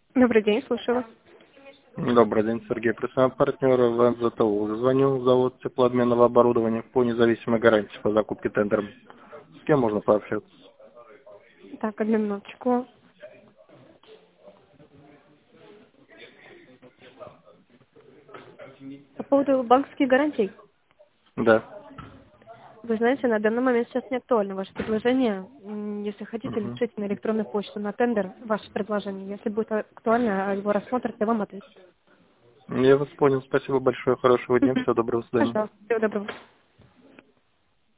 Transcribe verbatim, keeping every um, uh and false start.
Добрый день, слушаю вас. Добрый день, Сергей. Представляю партнера в эн зэ тэ у. Звоню в завод теплообменного оборудования по независимой гарантии по закупке тендером. С кем можно пообщаться? Так, одну минуточку. По поводу банковских гарантий. Да. Вы знаете, на данный момент сейчас не актуально ваше предложение. М, Если хотите, Мгм. напишите на электронную почту на тендер ваше предложение. Если будет актуально, а его рассмотрят, я вам ответят. Я вас понял. Спасибо большое. Хорошего дня. Мгм. Всего доброго. До свидания. Пожалуйста, всего доброго.